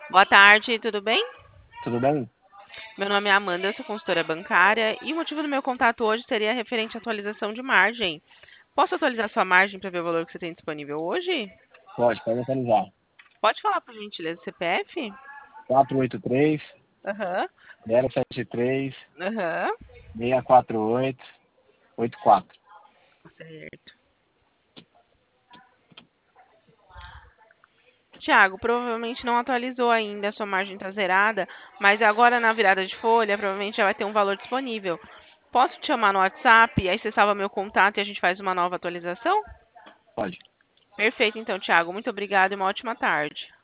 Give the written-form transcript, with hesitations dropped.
Boa tarde, tudo bem? Tudo bem? Meu nome é Amanda, eu sou consultora bancária e o motivo do meu contato hoje seria referente à atualização de margem. Posso atualizar sua margem para ver o valor que você tem disponível hoje? Pode atualizar. Pode falar, por gentileza, CPF? 483 Aham, 073 aham. 648 84. Certo. Tiago, provavelmente não atualizou ainda, a sua margem está zerada, mas agora na virada de folha, provavelmente já vai ter um valor disponível. Posso te chamar no WhatsApp, aí você salva meu contato e a gente faz uma nova atualização? Pode. Perfeito, então, Tiago. Muito obrigada e uma ótima tarde.